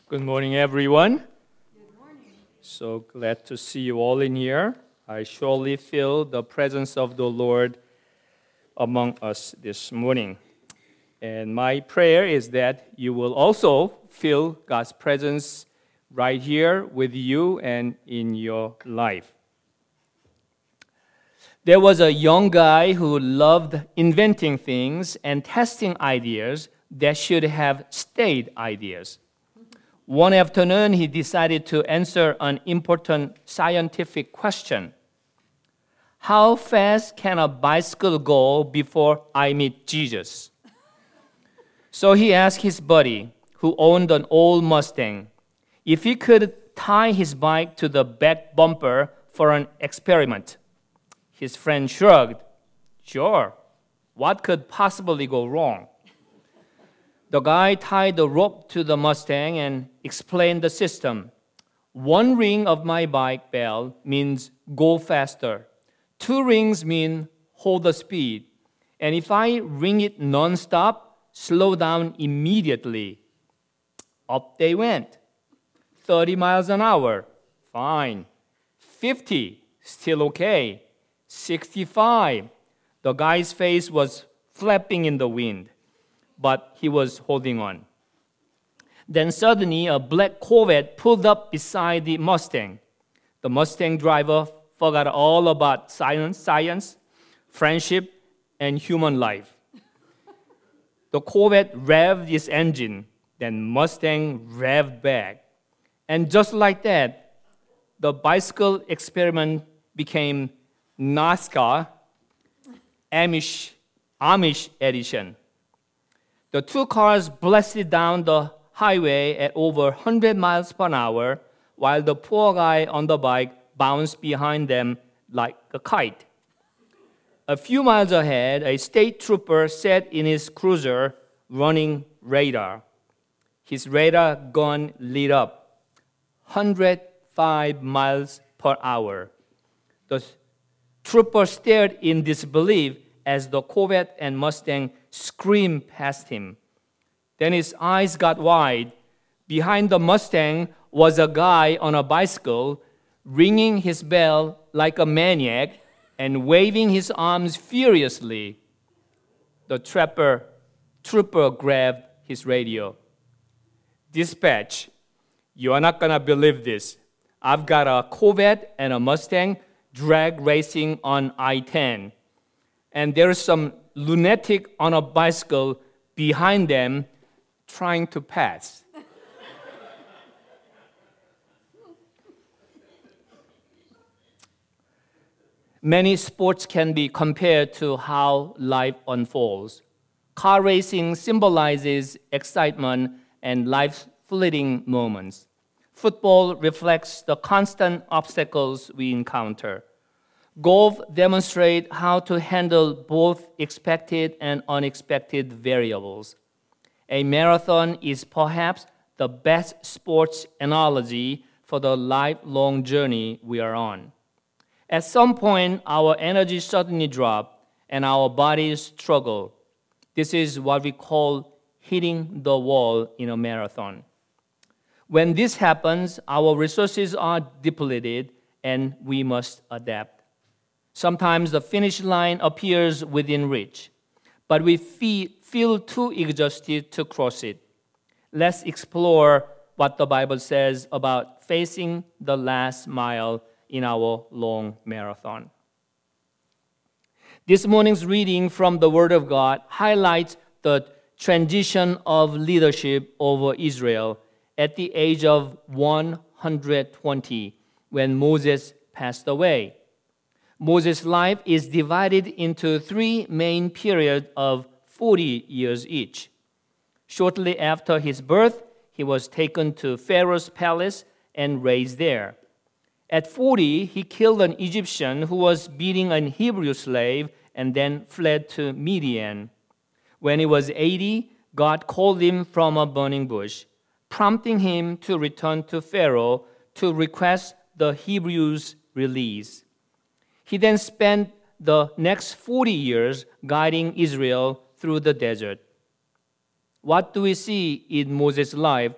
Good morning, everyone. Good morning. So glad to see you all in here. I surely feel the presence of the Lord among us this morning. And my prayer is that you will also feel God's presence right here with you and in your life. There was a young guy who loved inventing things and testing ideas that should have stayed ideas. One afternoon, he decided to answer an important scientific question. How fast can a bicycle go before I meet Jesus? So he asked his buddy, who owned an old Mustang, if he could tie his bike to the back bumper for an experiment. His friend shrugged. Sure, what could possibly go wrong? The guy tied the rope to the Mustang and explained the system. One ring of my bike bell means go faster. 2 rings mean hold the speed. And if I ring it nonstop, slow down immediately. Up they went. 30 miles an hour, fine. 50, still okay. 65, the guy's face was flapping in the wind, but he was holding on. Then suddenly, a black Corvette pulled up beside the Mustang. The Mustang driver forgot all about science, friendship, and human life. The Corvette revved its engine, then Mustang revved back. And just like that, the bicycle experiment became NASCAR Amish edition. The 2 cars blasted down the highway at over 100 miles per hour, while the poor guy on the bike bounced behind them like a kite. A few miles ahead, a state trooper sat in his cruiser running radar. His radar gun lit up 105 miles per hour. The trooper stared in disbelief as the Corvette and Mustang screamed past him. Then his eyes got wide. Behind the Mustang was a guy on a bicycle, ringing his bell like a maniac and waving his arms furiously. The trooper grabbed his radio. Dispatch, you are not gonna believe this. I've got a Corvette and a Mustang drag racing on I-10. And there's some lunatic on a bicycle behind them trying to pass. Many sports can be compared to how life unfolds. Car racing symbolizes excitement and life's fleeting moments. Football reflects the constant obstacles we encounter. Golf demonstrates how to handle both expected and unexpected variables. A marathon is perhaps the best sports analogy for the lifelong journey we are on. At some point, our energy suddenly drops and our bodies struggle. This is what we call hitting the wall in a marathon. When this happens, our resources are depleted and we must adapt. Sometimes the finish line appears within reach, but we feel too exhausted to cross it. Let's explore what the Bible says about facing the last mile in our long marathon. This morning's reading from the Word of God highlights the transition of leadership over Israel at the age of 120 when Moses passed away. Moses' life is divided into 3 main periods of 40 years each. Shortly after his birth, he was taken to Pharaoh's palace and raised there. At 40, he killed an Egyptian who was beating a Hebrew slave and then fled to Midian. When he was 80, God called him from a burning bush, prompting him to return to Pharaoh to request the Hebrews' release. He then spent the next 40 years guiding Israel through the desert. What do we see in Moses' life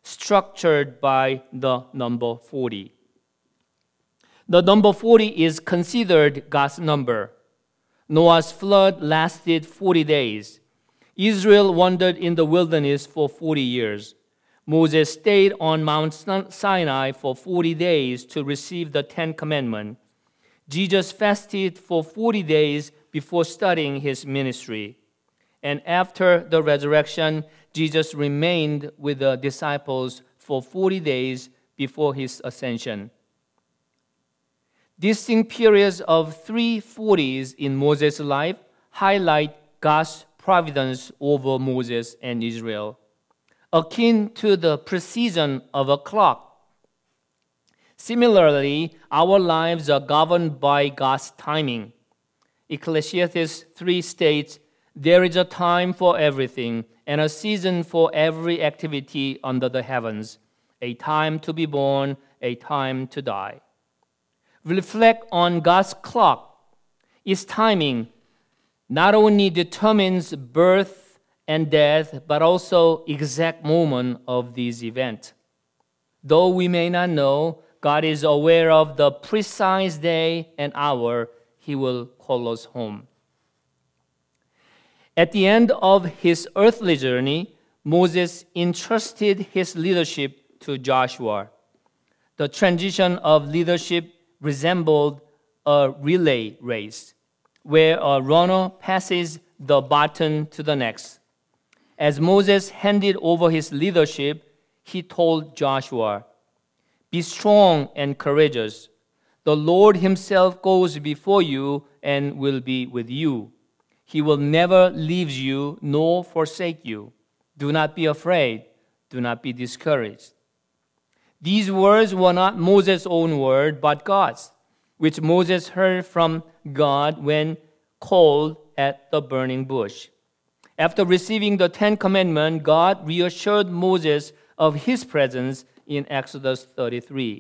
structured by the number 40. The number 40 is considered God's number. Noah's flood lasted 40 days. Israel wandered in the wilderness for 40 years. Moses stayed on Mount Sinai for 40 days to receive the 10 Commandments. Jesus fasted for 40 days before starting his ministry. And after the resurrection, Jesus remained with the disciples for 40 days before his ascension. Distinct periods of 3 40s in Moses' life highlight God's providence over Moses and Israel, akin to the precision of a clock. Similarly, our lives are governed by God's timing. Ecclesiastes 3 states, "There is a time for everything, and a season for every activity under the heavens, a time to be born, a time to die." Reflect on God's clock. Its timing not only determines birth and death, but also exact moment of these events. Though we may not know, God is aware of the precise day and hour He will call us home. At the end of his earthly journey, Moses entrusted his leadership to Joshua. The transition of leadership resembled a relay race, where a runner passes the baton to the next. As Moses handed over his leadership, he told Joshua, "Be strong and courageous. The Lord himself goes before you and will be with you. He will never leave you nor forsake you. Do not be afraid. Do not be discouraged." These words were not Moses' own word, but God's, which Moses heard from God when called at the burning bush. After receiving the 10 Commandments, God reassured Moses of his presence in Exodus 33.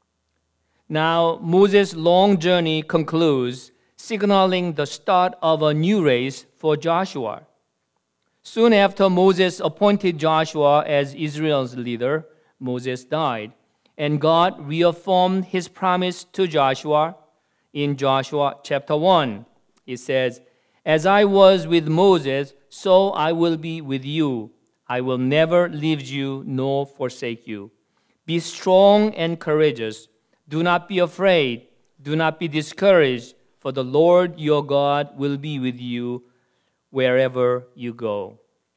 Now, Moses' long journey concludes, signaling the start of a new race for Joshua. Soon after Moses appointed Joshua as Israel's leader, Moses died, and God reaffirmed his promise to Joshua in Joshua chapter 1. It says, "As I was with Moses, so I will be with you. I will never leave you nor forsake you. Be strong and courageous. Do not be afraid. Do not be discouraged, for the Lord your God will be with you wherever you go."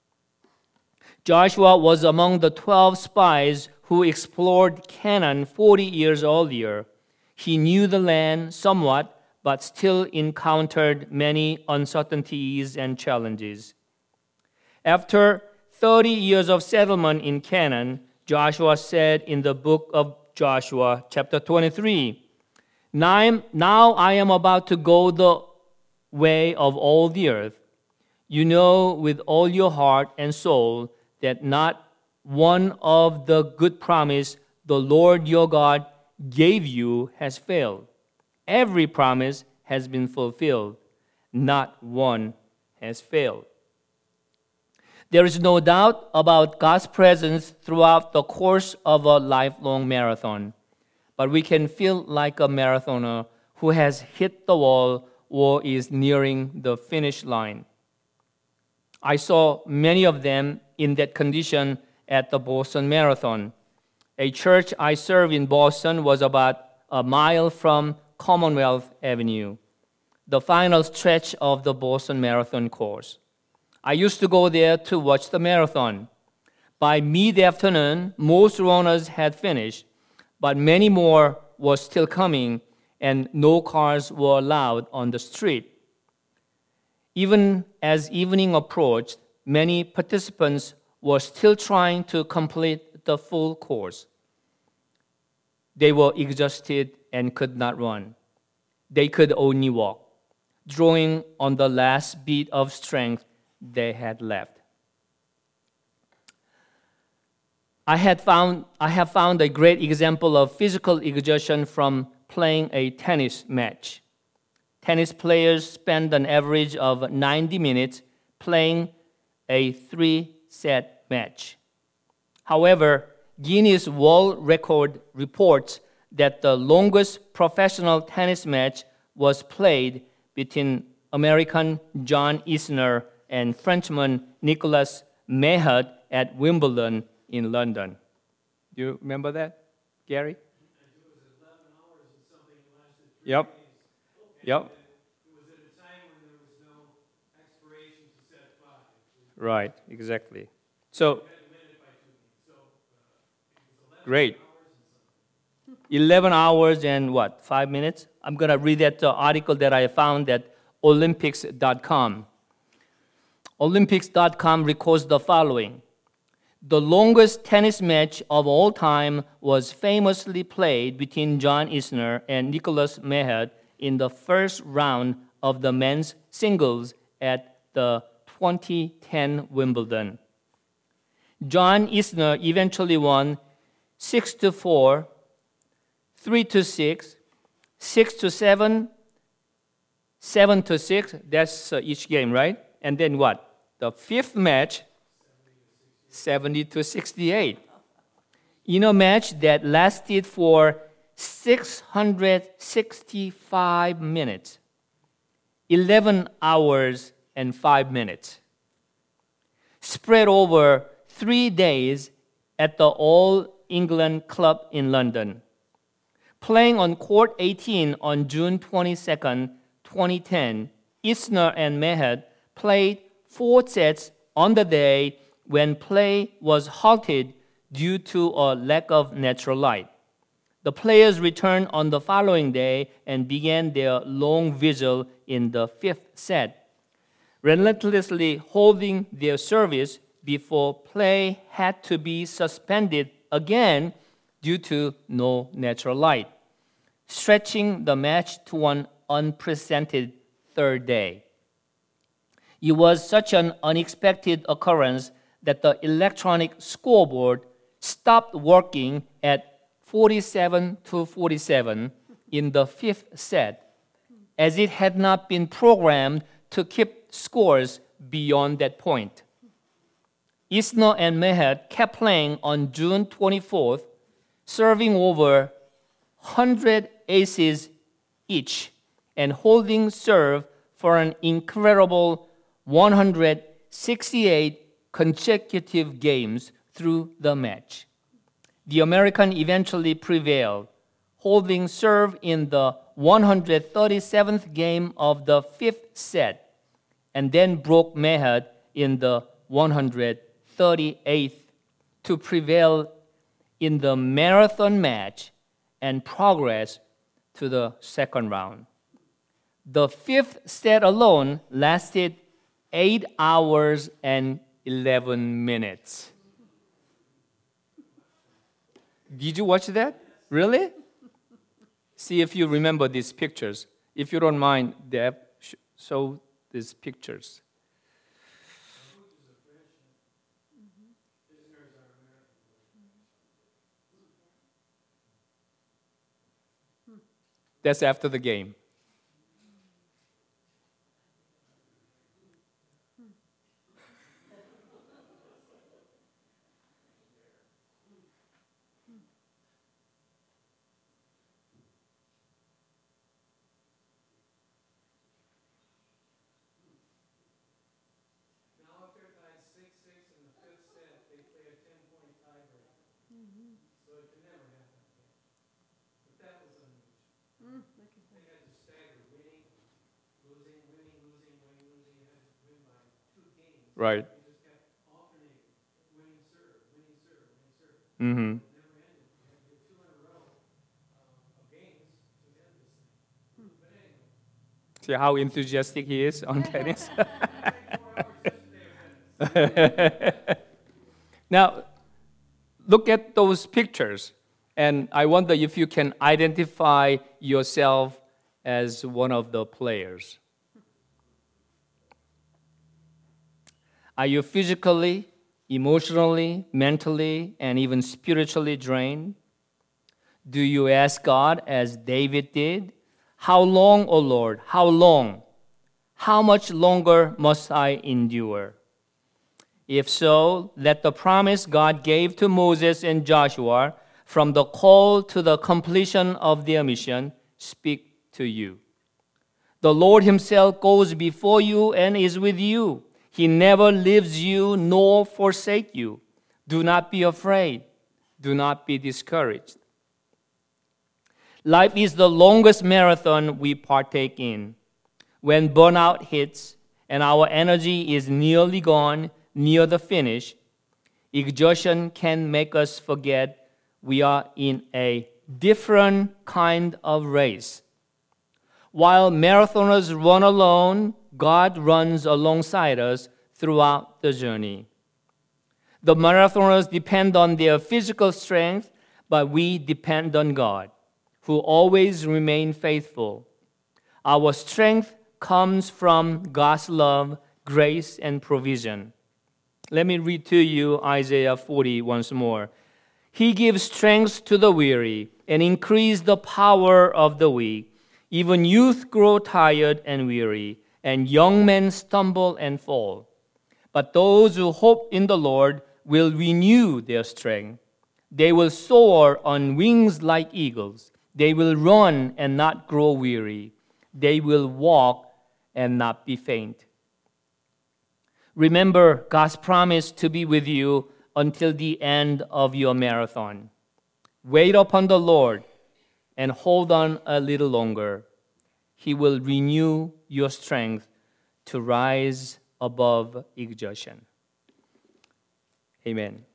Joshua was among the 12 spies who explored Canaan 40 years earlier. He knew the land somewhat, but still encountered many uncertainties and challenges. After 30 years of settlement in Canaan, Joshua said in the book of Joshua, chapter 23, Now I am about to go the way of all the earth. You know with all your heart and soul that not one of the good promise the Lord your God gave you has failed. Every promise has been fulfilled. Not one has failed. There is no doubt about God's presence throughout the course of a lifelong marathon, but we can feel like a marathoner who has hit the wall or is nearing the finish line. I saw many of them in that condition at the Boston Marathon. A church I serve in Boston was about a mile from Commonwealth Avenue, the final stretch of the Boston Marathon course. I used to go there to watch the marathon. By mid-afternoon, most runners had finished, but many more were still coming, and no cars were allowed on the street. Even as evening approached, many participants were still trying to complete the full course. They were exhausted and could not run. They could only walk, drawing on the last bit of strength they had left. I have found a great example of physical exertion from playing a tennis match. Tennis players spend an average of 90 minutes playing a 3-set match. However, Guinness World Record reports that the longest professional tennis match was played between American John Isner and Frenchman Nicolas Mahut at Wimbledon in London. Do you remember that, Gary? It was 11 hours and something. It lasted 3 Yep. days. Yep. It was at a time when there was no expiration to set 5. Right, exactly. So, You had to win it by 2 games. So it was 11 great. hours and something. 11 hours and what, 5 minutes? I'm going to read that article that I found at Olympics.com. Olympics.com records the following. The longest tennis match of all time was famously played between John Isner and Nicolas Mahut in the first round of the men's singles at the 2010 Wimbledon. John Isner eventually won 6-4, 3-6, 6-7, 7-6. That's each game, right? And then what? The fifth match, 70-68. In a match that lasted for 665 minutes, 11 hours and 5 minutes, spread over 3 days at the All England Club in London. Playing on court 18 on June 22, 2010, Isner and Mahut played 4 sets on the day when play was halted due to a lack of natural light. The players returned on the following day and began their long vigil in the 5th set, relentlessly holding their service before play had to be suspended again due to no natural light, stretching the match to an unprecedented 3rd day. It was such an unexpected occurrence that the electronic scoreboard stopped working at 47-47 in the 5th set, as it had not been programmed to keep scores beyond that point. Isner and Mahut kept playing on June 24th, serving over 100 aces each and holding serve for an incredible 168 consecutive games through the match. The American eventually prevailed, holding serve in the 137th game of the 5th set, and then broke Mahut in the 138th to prevail in the marathon match and progress to the 2nd round. The 5th set alone lasted 8 hours and 11 minutes. Did you watch that? Really? See if you remember these pictures. If you don't mind, Deb, show these pictures. That's after the game. Right. Mm-hmm. See how enthusiastic he is on tennis? Now, look at those pictures, and I wonder if you can identify yourself as one of the players. Are you physically, emotionally, mentally, and even spiritually drained? Do you ask God, as David did, "How long, O Lord, how long? How much longer must I endure?" If so, let the promise God gave to Moses and Joshua from the call to the completion of their mission speak to you. The Lord himself goes before you and is with you. He never leaves you nor forsake you. Do not be afraid. Do not be discouraged. Life is the longest marathon we partake in. When burnout hits and our energy is nearly gone, near the finish, exhaustion can make us forget we are in a different kind of race. While marathoners run alone, God runs alongside us throughout the journey. The marathoners depend on their physical strength, but we depend on God, who always remains faithful. Our strength comes from God's love, grace, and provision. Let me read to you Isaiah 40 once more. He gives strength to the weary and increases the power of the weak. Even youth grow tired and weary, and young men stumble and fall. But those who hope in the Lord will renew their strength. They will soar on wings like eagles. They will run and not grow weary. They will walk and not be faint. Remember God's promise to be with you until the end of your marathon. Wait upon the Lord and hold on a little longer. He will renew your strength to rise above exhaustion. Amen.